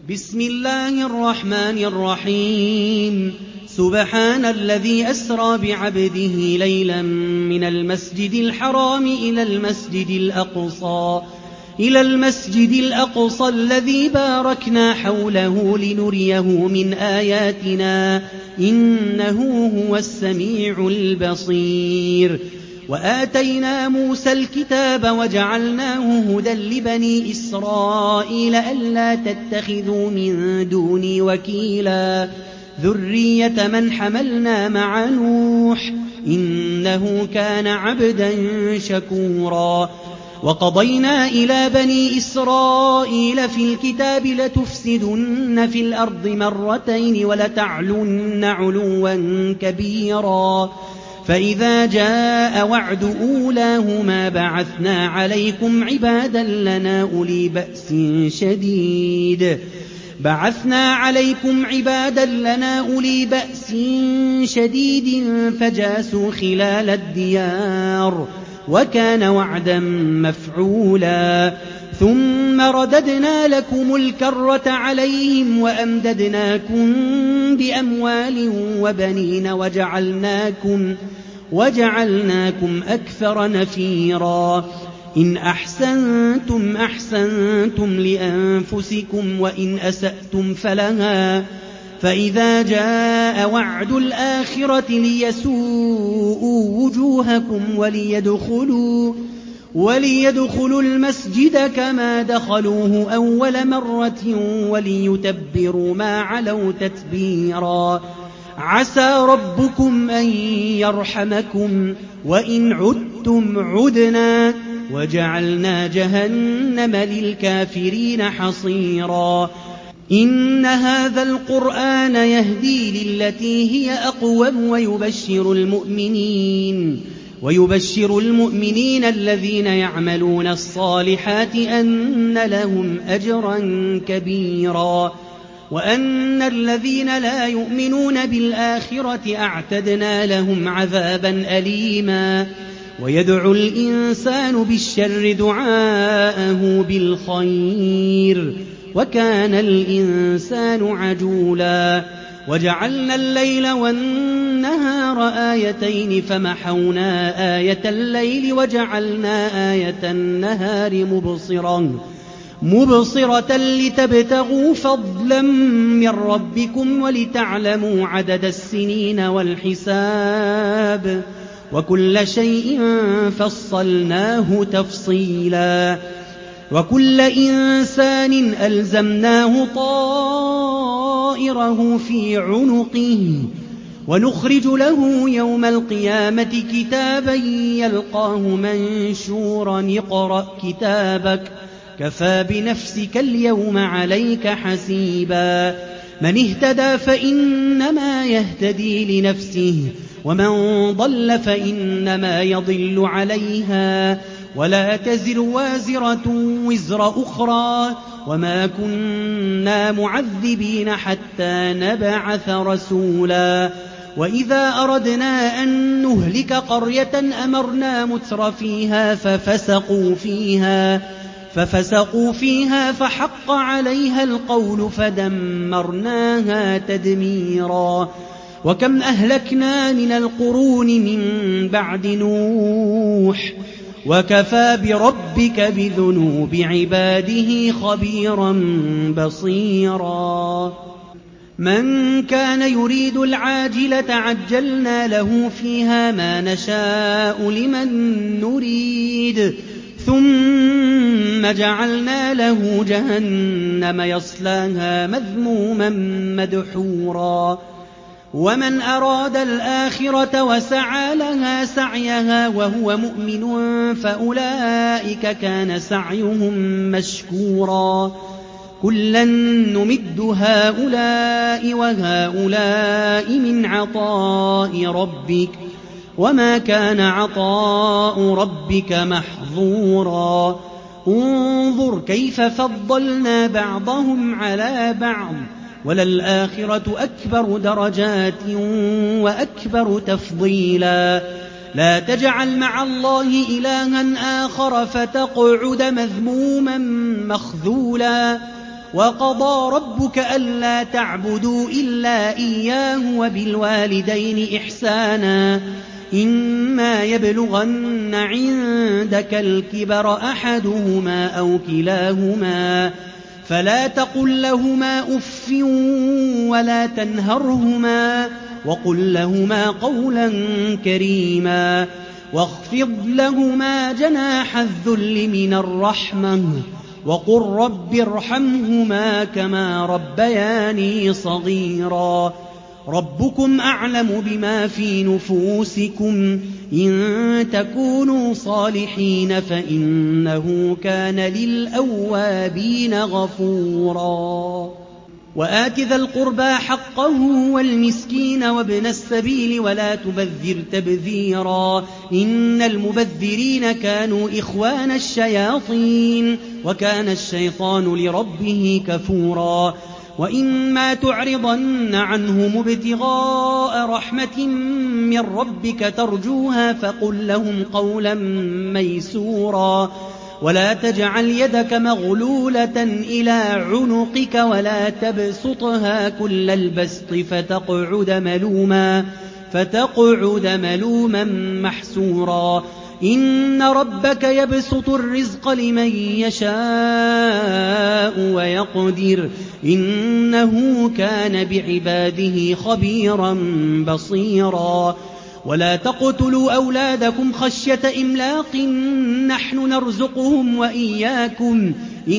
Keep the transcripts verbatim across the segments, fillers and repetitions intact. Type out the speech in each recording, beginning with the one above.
بسم الله الرحمن الرحيم سبحان الذي أسرى بعبده ليلا من المسجد الحرام إلى المسجد الأقصى إلى المسجد الأقصى الذي باركنا حوله لنريه من آياتنا إنه هو السميع البصير وآتينا موسى الكتاب وجعلناه هدى لبني إسرائيل ألا تتخذوا من دوني وكيلا ذرية من حملنا مع نوح إنه كان عبدا شكورا وقضينا إلى بني إسرائيل في الكتاب لتفسدن في الأرض مرتين ولتعلن علوا كبيرا فإذا جاء وعد أولاهما بعثنا عليكم عبادا لنا أولي بأس شديد بعثنا عليكم عبادا لنا أولي بأس شديد فجاسوا خلال الديار وكان وعدا مفعولا ثم رددنا لكم الكرة عليهم وأمددناكم بأموال وبنين وجعلناكم, وجعلناكم أكثر نفيرا إن أحسنتم أحسنتم لأنفسكم وإن أسأتم فلها فإذا جاء وعد الآخرة ليسوءوا وجوهكم وليدخلوا, وليدخلوا المسجد كما دخلوه أول مرة وليتبروا ما علوا تتبيرا عسى ربكم أن يرحمكم وإن عدتم عدنا وجعلنا جهنم للكافرين حصيرا إن هذا القرآن يهدي للتي هي أقوم ويبشر المؤمنين ويبشر المؤمنين الذين يعملون الصالحات أن لهم أجرا كبيرا وأن الذين لا يؤمنون بالآخرة أعتدنا لهم عذابا أليما ويدعو الإنسان بالشر دعاءه بالخير وكان الإنسان عجولا وجعلنا الليل والنهار آيتين فمحونا آية الليل وجعلنا آية النهار مبصرا مبصرة لتبتغوا فضلا من ربكم ولتعلموا عدد السنين والحساب وكل شيء فصلناه تفصيلا وكل إنسان ألزمناه طائره في عنقه ونخرج له يوم القيامة كتابا يلقاه منشورا اقرأ كتابك كفى بنفسك اليوم عليك حسيبا من اهتدى فإنما يهتدي لنفسه ومن ضل فإنما يضل عليها ولا تزر وازرة وزر أخرى وما كنا معذبين حتى نبعث رسولا وإذا أردنا أن نهلك قرية أمرنا متر فيها ففسقوا فيها ففسقوا فيها فحق عليها القول فدمرناها تدميرا وكم أهلكنا من القرون من بعد نوح وكفى بربك بذنوب عباده خبيرا بصيرا من كان يريد العاجلة عجلنا له فيها ما نشاء لمن نريد ثم جعلنا له جهنم يصلاها مذموما مدحورا ومن أراد الآخرة وسعى لها سعيها وهو مؤمن فأولئك كان سعيهم مشكورا كلا نمد هؤلاء وهؤلاء من عطاء ربك وما كان عطاء ربك محظورا انظر كيف فضلنا بعضهم على بعض وللآخرة أكبر درجات وأكبر تفضيلا لا تجعل مع الله إلها آخر فتقعد مذموما مخذولا وقضى ربك ألا تعبدوا إلا إياه وبالوالدين إحسانا إما يبلغن عندك الكبر أحدهما أو كلاهما فلا تقل لهما أف ولا تنهرهما وقل لهما قولا كريما واخفض لهما جناح الذل من الرحمة وقل رب ارحمهما كما ربياني صغيرا ربكم أعلم بما في نفوسكم إن تكونوا صالحين فإنه كان للأوابين غفورا وآت ذا القربى حقه والمسكين وابن السبيل ولا تبذر تبذيرا إن المبذرين كانوا إخوان الشياطين وكان الشيطان لربه كفورا وإما تعرضن عنهم ابتغاء رحمة من ربك ترجوها فقل لهم قولا ميسورا ولا تجعل يدك مغلولة إلى عنقك ولا تبسطها كل البسط فتقعد ملوما فتقعد ملوما محسورا إن ربك يبسط الرزق لمن يشاء ويقدر إنه كان بعباده خبيرا بصيرا ولا تقتلوا أولادكم خشية إملاق نحن نرزقهم وإياكم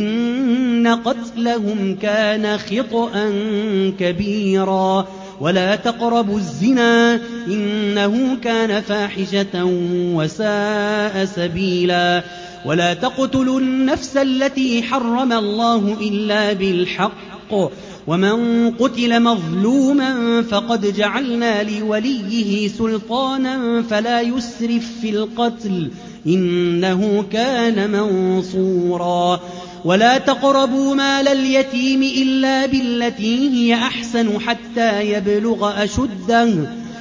إن قتلهم كان خطأ كبيرا ولا تقربوا الزنا إنه كان فاحشة وساء سبيلا ولا تقتلوا النفس التي حرم الله إلا بالحق ومن قتل مظلوما فقد جعلنا لوليه سلطانا فلا يسرف في القتل إنه كان منصورا ولا تقربوا مال اليتيم إلا بالتي هي أحسن حتى يبلغ أشده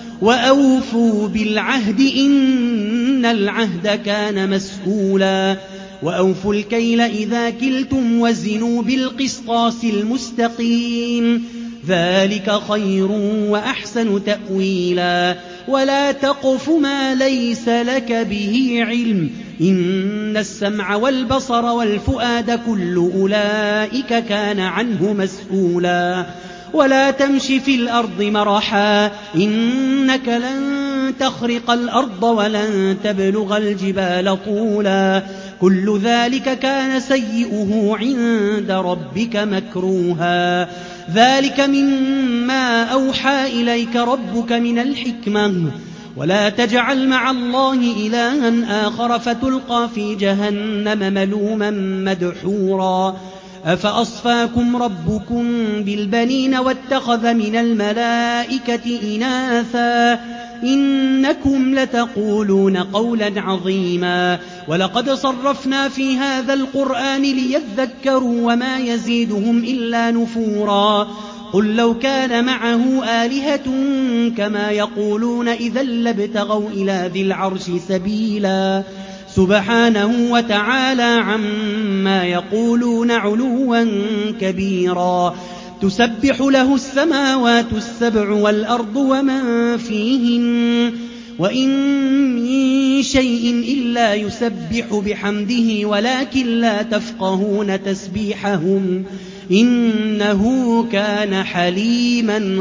وأوفوا بالعهد إن العهد كان مسؤولا وأوفوا الكيل إذا كلتم وزنوا بالقسطاس المستقيم ذلك خير وأحسن تأويلا ولا تقف ما ليس لك به علم إن السمع والبصر والفؤاد كل أولئك كان عنه مسؤولا ولا تمش في الأرض مرحا إنك لن تخرق الأرض ولن تبلغ الجبال طولا كل ذلك كان سيئه عند ربك مكروها ذلك مما أوحى إليك ربك من الحكمة ولا تجعل مع الله إلها آخر فتلقى في جهنم ملوما مدحورا أفأصفاكم ربكم بالبنين واتخذ من الملائكة إناثا إنكم لتقولون قولا عظيما ولقد صرفنا في هذا القرآن ليذكروا وما يزيدهم إلا نفورا قل لو كان معه آلهة كما يقولون إذا لابتغوا إلى ذي العرش سبيلا سبحانه وتعالى عما يقولون علوا كبيرا تسبح له السماوات السبع والأرض ومن فيهن وإن من شيء إلا يسبح بحمده ولكن لا تفقهون تسبيحهم إنه كان حليما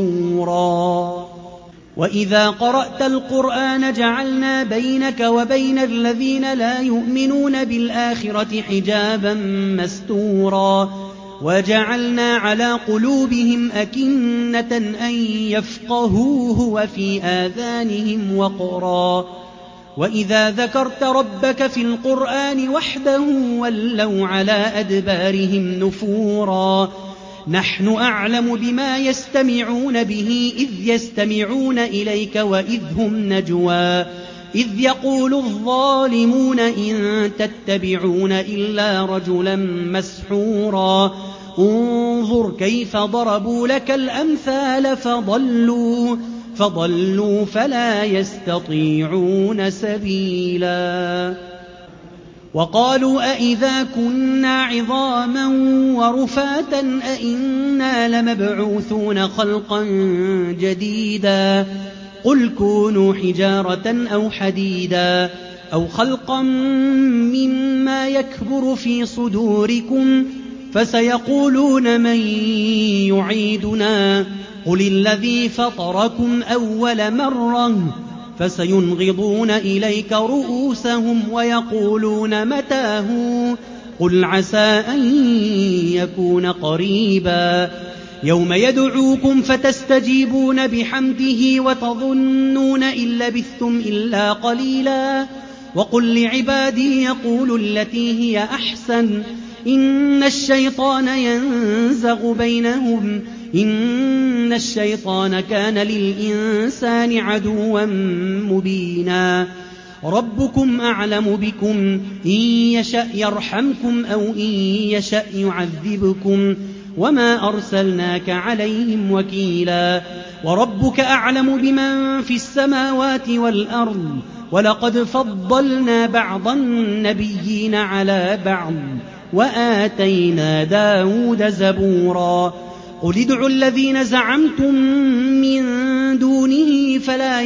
غفورا وإذا قرأت القرآن جعلنا بينك وبين الذين لا يؤمنون بالآخرة حجابا مستورا وجعلنا على قلوبهم أكنة أن يفقهوه وفي آذانهم وقرا وإذا ذكرت ربك في القرآن وحده ولوا على أدبارهم نفورا نحن أعلم بما يستمعون به إذ يستمعون إليك وإذ هم نجوى إذ يقول الظالمون إن تتبعون إلا رجلا مسحورا انظر كيف ضربوا لك الأمثال فضلوا فضلوا فلا يستطيعون سبيلا وقالوا أئذا كنا عظاما ورفاتا أئنا لمبعوثون خلقا جديدا قل كونوا حجارة أو حديدا أو خلقا مما يكبر في صدوركم فسيقولون من يعيدنا قل الذي فطركم أول مرة فسينغضون إليك رؤوسهم ويقولون متى هو قل عسى أن يكون قريبا يوم يدعوكم فتستجيبون بحمده وتظنون إن لبثتم إلا قليلا وقل لعبادي يقولوا التي هي أحسن إن الشيطان ينزغ بينهم إن الشيطان كان للإنسان عدوا مبينا ربكم أعلم بكم إن يشأ يرحمكم أو إن يشأ يعذبكم وما أرسلناك عليهم وكيلا وربك أعلم بمن في السماوات والأرض ولقد فضلنا بعض النبيين على بعض وآتينا داود زبورا قل ادعوا الذين زعمتم من دونه فلا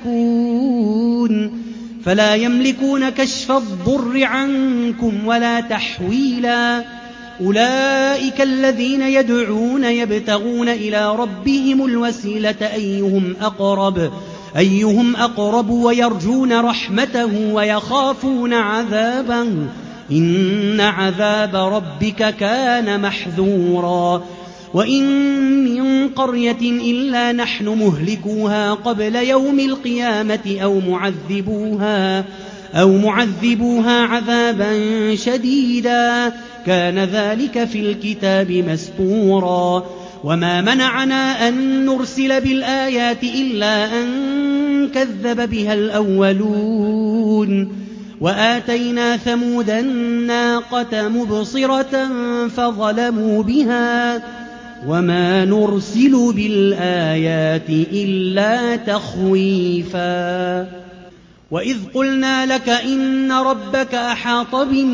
يملكون فلا يملكون كشف الضر عنكم ولا تحويلا أولئك الذين يدعون يبتغون إلى ربهم الوسيلة أيهم أقرب أيهم أقرب ويرجون رحمته ويخافون عذابه إن عذاب ربك كان محذورا وإن من قرية إلا نحن مهلكوها قبل يوم القيامة أو معذبوها أو معذبوها عذابا شديدا كان ذلك في الكتاب مسطورا وما منعنا أن نرسل بالآيات إلا أن كذب بها الأولون وآتينا ثمود الناقة مبصرة فظلموا بها وما نرسل بالآيات إلا تخويفا وإذ قلنا لك إن ربك أحاط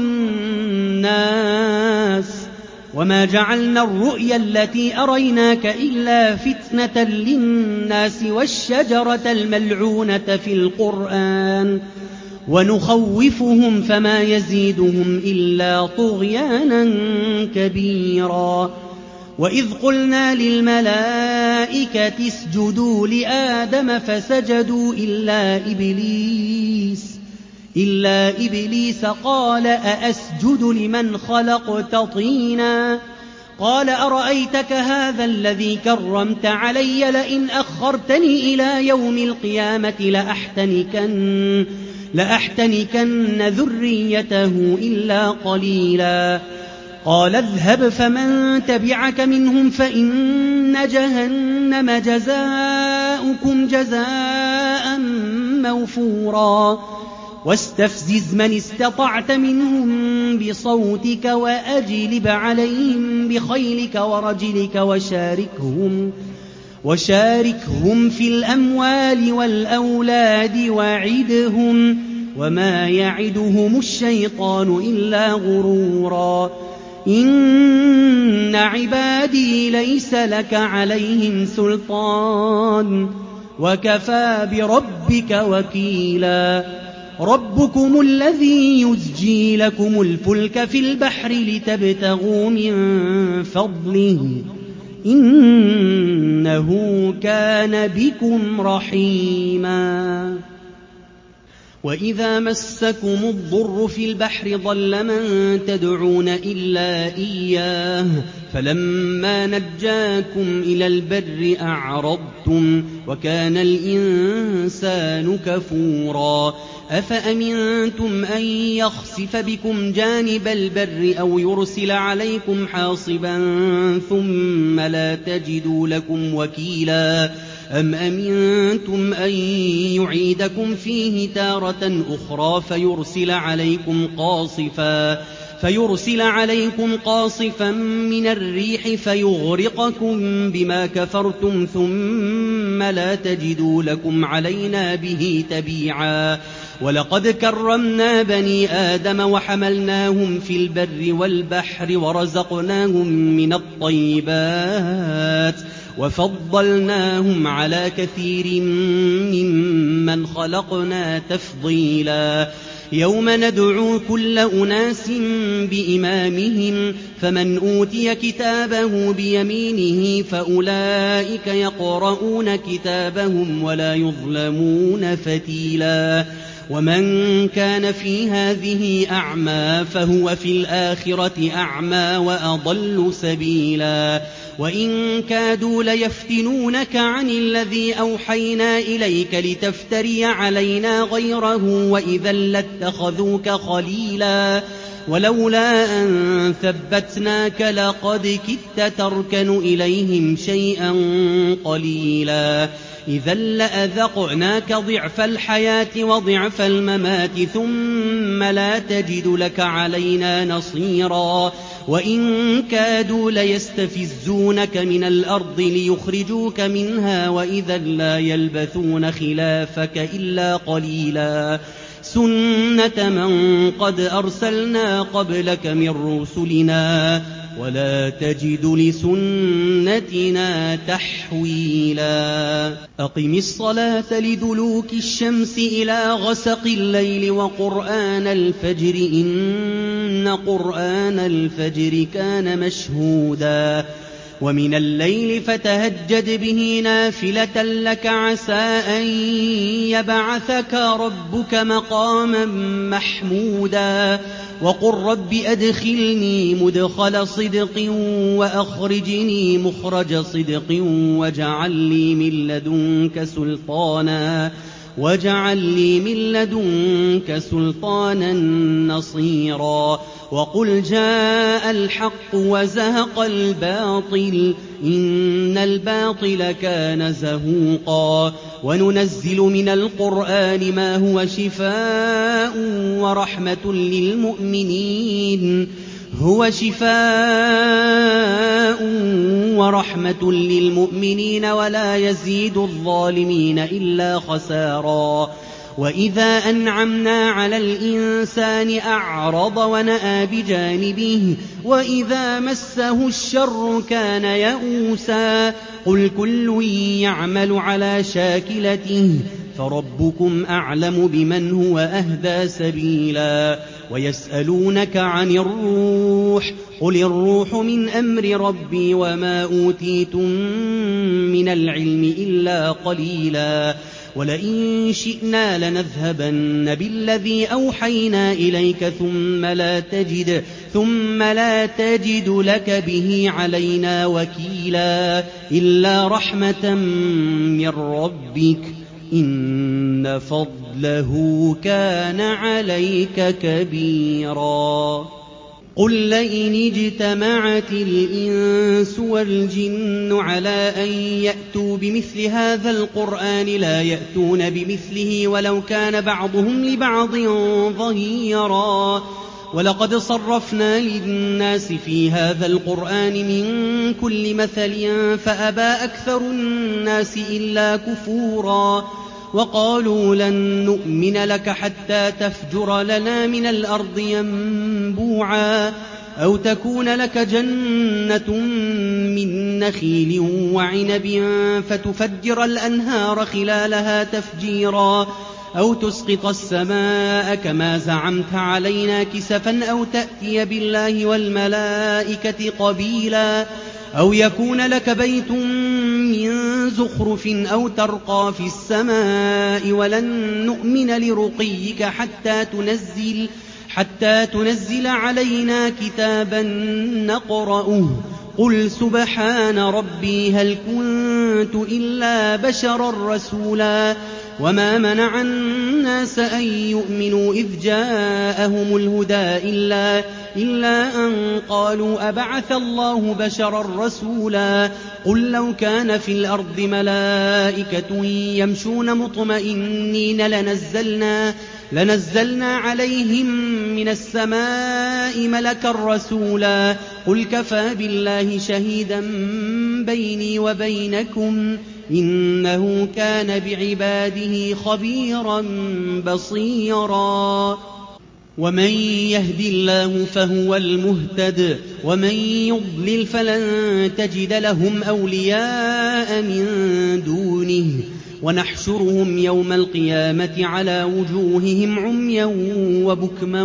بالناس وما جعلنا الرؤيا التي أريناك إلا فتنة للناس والشجرة الملعونة في القرآن ونخوفهم فما يزيدهم إلا طغيانا كبيرا وإذ قلنا للملائكة اسجدوا لآدم فسجدوا إلا إبليس إلا إبليس قال أأسجد لمن خلقت طينا قال أرأيتك هذا الذي كرمت علي لئن أخرتني إلى يوم القيامة لأحتنكن, لأحتنكن ذريته إلا قليلا قال اذهب فمن تبعك منهم فإن جهنم جزاؤكم جزاء موفورا واستفزز من استطعت منهم بصوتك وأجلب عليهم بخيلك ورجلك وشاركهم وشاركهم في الأموال والأولاد وعدهم وما يعدهم الشيطان إلا غرورا إن عبادي ليس لك عليهم سلطان وكفى بربك وكيلا ربكم الذي يزجي لكم الفلك في البحر لتبتغوا من فضله إنه كان بكم رحيما وإذا مسكم الضر في البحر ضل من تدعون إلا إياه فلما نجاكم إلى البر أعرضتم وكان الإنسان كفورا أفأمنتم أن يخسف بكم جانب البر أو يرسل عليكم حاصبا ثم لا تجدوا لكم وكيلا أم أمنتم أن يعيدكم فيه تارة أخرى فيرسل عليكم قاصفا فيرسل عليكم قاصفا من الريح فيغرقكم بما كفرتم ثم لا تجدوا لكم علينا به تبيعا وَلَقَدْ كَرَّمْنَا بَنِي آدَمَ وَحَمَلْنَاهُمْ فِي الْبَرِّ وَالْبَحْرِ وَرَزَقْنَاهُم مِّنَ الطَّيِّبَاتِ وَفَضَّلْنَاهُمْ عَلَىٰ كَثِيرٍ مِّمَّنْ خَلَقْنَا تَفْضِيلًا يَوْمَ نَدْعُو كُلَّ أُنَاسٍ بِإِمَامِهِمْ فَمَنْ أُوتِيَ كِتَابَهُ بِيَمِينِهِ فَأُولَٰئِكَ يَقْرَءُونَ كِتَابَهُمْ وَلَا يُظْلَمُونَ فَتِيلًا وَمَن كَانَ فِي هَٰذِهِ أَعْمَىٰ فَهُوَ فِي الْآخِرَةِ أَعْمَىٰ وَأَضَلُّ سَبِيلًا وَإِن كَادُوا لَيَفْتِنُونَكَ عَنِ الَّذِي أَوْحَيْنَا إِلَيْكَ لِتَفْتَرِيَ عَلَيْنَا غَيْرَهُ وَإِذًا لَّاتَّخَذُوكَ خَلِيلًا وَلَوْلَا أَن ثَبَّتْنَاكَ لَقَدْ كِدتَّ تَرْكَنُ إِلَيْهِمْ شَيْئًا قَلِيلًا إِذًا لَّأَذَقْنَاكَ ضِعْفَ الْحَيَاةِ وَضِعْفَ الْمَمَاتِ ثُمَّ لَا تَجِدُ لَكَ عَلَيْنَا نَصِيرًا وَإِن كَادُوا لَيَسْتَفِزُّونَكَ مِنَ الْأَرْضِ لِيُخْرِجُوكَ مِنْهَا وَإِذًا لَّا يَلْبَثُونَ خِلَافَكَ إِلَّا قَلِيلًا سُنَّةَ مَن قَدْ أَرْسَلْنَا قَبْلَكَ مِن رُّسُلِنَا وَلَا تَجِدُ لِسُنَّتِنَا تَحْوِيلًا أَقِمِ الصَّلَاةَ لِدُلُوكِ الشَّمْسِ إِلَىٰ غَسَقِ اللَّيْلِ وَقُرْآنَ الْفَجْرِ ۖ إِنَّ قُرْآنَ الْفَجْرِ كَانَ مَشْهُودًا وَمِنَ اللَّيْلِ فَتَهَجَّدْ بِهِ نَافِلَةً لَّكَ عَسَىٰ أَن يَبْعَثَكَ رَبُّكَ مَقَامًا مَّحْمُودًا وَقُل رَّبِّ أَدْخِلْنِي مُدْخَلَ صِدْقٍ وَأَخْرِجْنِي مُخْرَجَ صِدْقٍ وَاجْعَل لِّي مِن لَّدُنكَ سُلْطَانًا وَاجْعَل لِّي مِن لَّدُنكَ سُلْطَانًا نَّصِيرًا وَقُلْ جَاءَ الْحَقُّ وَزَهَقَ الْبَاطِلُ إِنَّ الْبَاطِلَ كَانَ زَهُوقًا وَنُنَزِّلُ مِنَ الْقُرْآنِ مَا هُوَ شِفَاءٌ وَرَحْمَةٌ لِّلْمُؤْمِنِينَ هُوَ شِفَاءٌ وَرَحْمَةٌ لِّلْمُؤْمِنِينَ وَلَا يَزِيدُ الظَّالِمِينَ إِلَّا خَسَارًا وَإِذَا أَنْعَمْنَا عَلَى الْإِنسَانِ أَعْرَضَ وَنَأَىٰ بِجَانِبِهِ وَإِذَا مَسَّهُ الشَّرُّ كَانَ يَئُوسًا قُلْ كُلٌّ يَعْمَلُ عَلَىٰ شَاكِلَتِهِ فَرَبُّكُمْ أَعْلَمُ بِمَنْ هُوَ أَهْدَىٰ سَبِيلًا وَيَسْأَلُونَكَ عَنِ الرُّوحِ قُلِ الرُّوحُ مِنْ أَمْرِ رَبِّي وَمَا أُوتِيتُم مِّنَ الْعِلْمِ إِلَّا قَلِيلًا وَلَئِن شِئْنَا لَنَذْهَبَنَّ بِالَّذِي أَوْحَيْنَا إِلَيْكَ ثُمَّ لَا تَجِدُ ثُمَّ لَا تَجِدُ لَكَ بِهِ عَلَيْنَا وَكِيلًا إِلَّا رَحْمَةً مِّن رَّبِّكَ إِنَّ فَضْلَهُ كَانَ عَلَيْكَ كَبِيرًا قُل لَّئِنِ اجْتَمَعَتِ الْإِنسُ وَالْجِنُّ عَلَىٰ أَن يَأْتُوا بِمِثْلِ هَٰذَا الْقُرْآنِ لَا يَأْتُونَ بِمِثْلِهِ وَلَوْ كَانَ بَعْضُهُمْ لِبَعْضٍ ظَهِيرًا وَلَقَدْ صَرَّفْنَا لِلنَّاسِ فِي هَٰذَا الْقُرْآنِ مِن كُلِّ مَثَلٍ فَأَبَىٰ أَكْثَرُ النَّاسِ إِلَّا كُفُورًا وَقَالُوا لَن نُّؤْمِنَ لَكَ حَتَّىٰ تَفْجُرَ لَنَا مِنَ الْأَرْضِ يَنبُوعًا أَوْ تَكُونَ لَكَ جَنَّةٌ مِّن نَّخِيلٍ وَعِنَبٍ فَتُفَجِّرَ الْأَنْهَارَ خِلَالَهَا تَفْجِيرًا أَوْ تُسْقِطَ السَّمَاءَ كَمَا زَعَمْتَ عَلَيْنَا كِسَفًا أَوْ تَأْتِيَ بِاللَّهِ وَالْمَلَائِكَةِ قَبِيلًا أَوْ يَكُونَ لَكَ بَيْتٌ مِّن زُخْرُفٍ أَوْ تَرْقَىٰ فِي السَّمَاءِ وَلَن نُّؤْمِنَ لِرُقِيِّكَ حَتَّىٰ تُنَزِّلَ حَتَّىٰ تُنَزِّلَ عَلَيْنَا كِتَابًا نَّقْرَؤُهُ قُلْ سُبْحَانَ رَبِّي هَلْ كُنتُ إِلَّا بَشَرًا رَّسُولًا وَمَا مَنَعَ النَّاسَ أَن يُؤْمِنُوا إِذْ جَاءَهُمُ الْهُدَىٰ إِلَّا, إلا أَن قَالُوا أَبَعَثَ اللَّهُ بَشَرًا رَّسُولًا قُل لَّوْ كَانَ فِي الْأَرْضِ مَلَائِكَةٌ يَمْشُونَ مُطْمَئِنِّينَ لَنَزَّلْنَا لنزلنا عليهم من السماء ملكا رسولا قل كفى بالله شهيدا بيني وبينكم إنه كان بعباده خبيرا بصيرا ومن يهد الله فهو المهتد ومن يضلل فلن تجد لهم أولياء من دونه ونحشرهم يوم القيامة على وجوههم عميا وبكما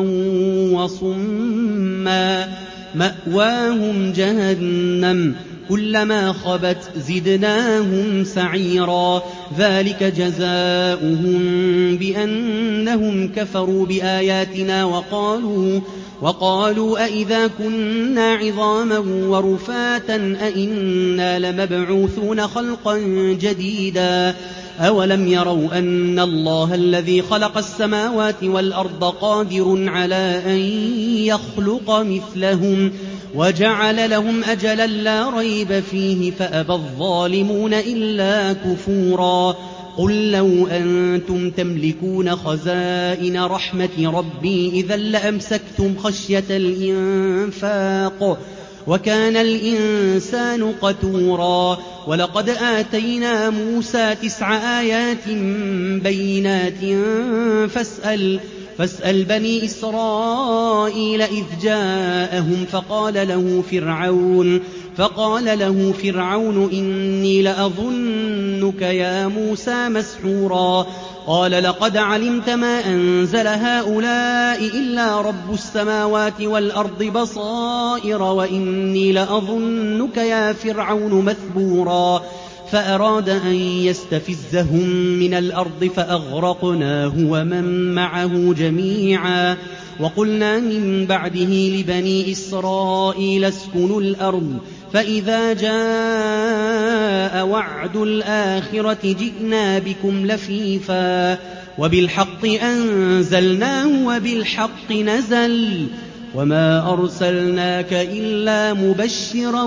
وصما مأواهم جهنم كلما خبت زدناهم سعيرا ذلك جزاؤهم بأنهم كفروا بآياتنا وقالوا وقالوا أئذا كنا عظاما ورفاتا أئنا لمبعوثون خلقا جديدا أولم يروا أن الله الذي خلق السماوات والأرض قادر على أن يخلق مثلهم وجعل لهم أجلا لا ريب فيه فأبى الظالمون إلا كفورا قل لو أنتم تملكون خزائن رحمة ربي إذا لأمسكتم خشية الإنفاق وكان الإنسان قتورا ولقد آتينا موسى تسع آيات بينات فاسأل فاسأل بني إسرائيل إذ جاءهم فقال له فرعون فقال له فرعون إني لأظنك يا موسى مسحورا قال لقد علمت ما أنزل هؤلاء إلا رب السماوات والأرض بصائر وإني لأظنك يا فرعون مثبورا فأراد أن يستفزهم من الأرض فأغرقناه ومن معه جميعا وقلنا من بعده لبني إسرائيل اسكنوا الأرض فإذا جاء وعد الآخرة جئنا بكم لفيفا وبالحق أنزلناه وبالحق نزل وما أرسلناك إلا مبشرا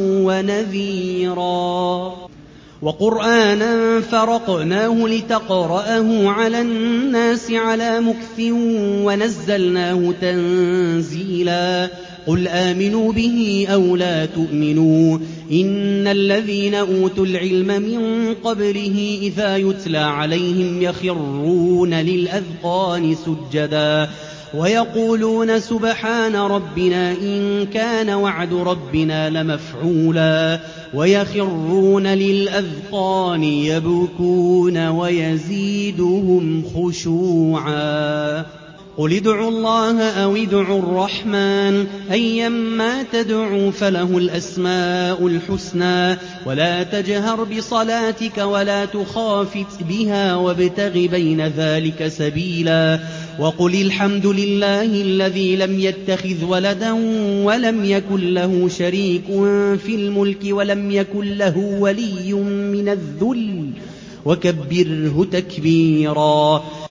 ونذيرا وقرآنا فرقناه لتقرأه على الناس على مكث ونزلناه تنزيلا قل آمنوا به أو لا تؤمنوا إن الذين أوتوا العلم من قبله إذا يتلى عليهم يخرون للأذقان سجدا ويقولون سبحان ربنا إن كان وعد ربنا لمفعولا ويخرون للأذقان يبكون ويزيدهم خشوعا قل ادعوا الله أو ادعوا الرحمن أيما تدعوا فله الأسماء الحسنى ولا تجهر بصلاتك ولا تخافت بها وابتغ بين ذلك سبيلا وقل الحمد لله الذي لم يتخذ ولدا ولم يكن له شريك في الملك ولم يكن له ولي من الذل وكبره تكبيرا